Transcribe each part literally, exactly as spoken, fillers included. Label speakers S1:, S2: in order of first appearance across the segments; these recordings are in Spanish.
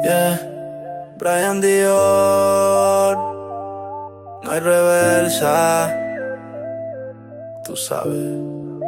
S1: Yeah, Brian Dior, no hay reversa, tú sabes.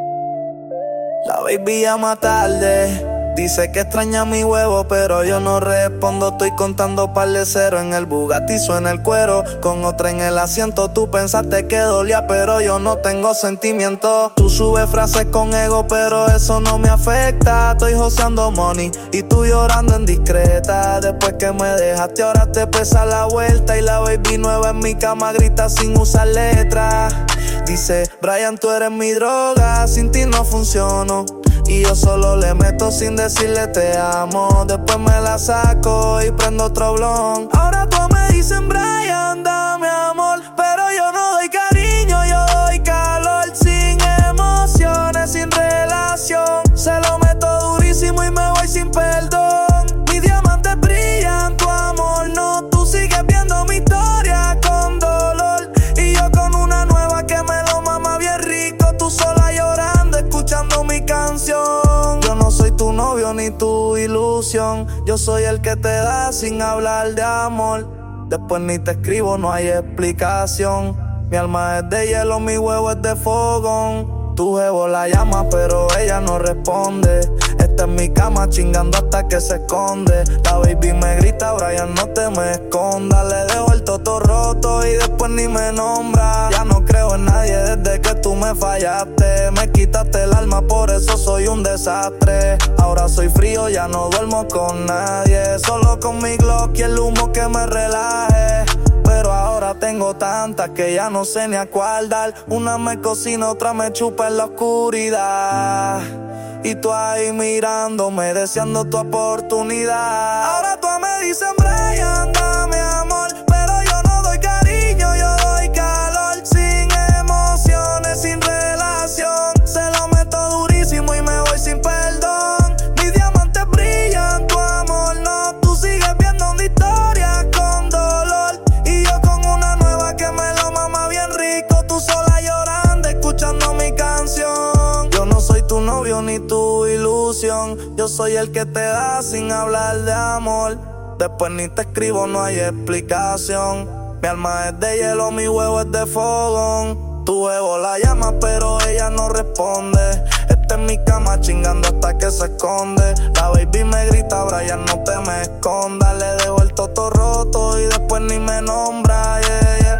S1: La baby llama tarde, dice que extraña mi huevo, pero yo no respondo. Estoy contando par de cero, en el Bugatti suena el cuero. Con otra en el asiento, tú pensaste que dolía, pero yo no tengo sentimiento. Tú subes frases con ego, pero eso no me afecta. Estoy joseando money y tú llorando en discreta. Después que me dejaste ahora te pesa la vuelta. Y la baby nueva en mi cama grita sin usar letras. Dice, Brian, tú eres mi droga, sin ti no funciono. Y yo solo le meto sin decirle te amo. Después me la saco y prendo otro blon. Ahora todos me dicen, Brian, dame amor, pero yo no doy cariño, yo doy calor. Sin emociones, sin relación. Se lo meto durísimo y me voy sin perdón. Mis diamantes brillan, tu amor no. Tú sigues viendo mi historia con dolor. Y yo con una nueva que me lo mama bien rico. Tú sola llorando, escuchando mi canción. Yo no soy tu novio ni tu ilusión. Yo soy el que te da sin hablar de amor. Después ni te escribo, no hay explicación. Mi alma es de hielo, mi huevo es de fogón. Tu jevo la llama, pero ella no responde. Está en mi cama chingando hasta que se esconde. La baby me grita, Brian, no te me escondas. Le dejo el toto roto y después ni me nombra. Ya no creo en nadie desde que tú me fallaste. Me quitaste el alma, por eso soy un desastre. Ahora soy frío, ya no duermo con nadie. Solo con mi Glock y el humo que me relaje. Pero ahora tengo tantas que ya no sé ni a cuál dar. Una me cocina, otra me chupa en la oscuridad. Y tú ahí mirándome, deseando tu oportunidad. Ahora tú me dicen, Brian, dame amor, pero yo no doy cariño, yo doy calor. Sin emociones, sin relación. Se lo meto durísimo y me voy sin perdón. Mis diamantes brillan, tu amor no. Tú sigues viendo una historia con dolor. Y yo con una nueva que me lo mama bien rico. Tú sola llorando, escuchando mi canción. Yo no soy tu novio ni tu ilusión. Yo soy el que te da sin hablar de amor. Después ni te escribo, no hay explicación. Mi alma es de hielo, mi huevo es de fogón. Tu huevo la llama, pero ella no responde. Está en mi cama chingando hasta que se esconde. La baby me grita, Brian, no te me escondas. Le dejo el toto roto y después ni me nombra, yeah, yeah.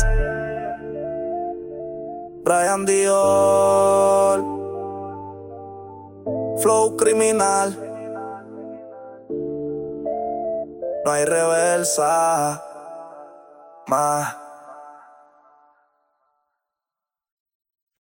S1: Brian Dior, flow criminal, no hay reversa más.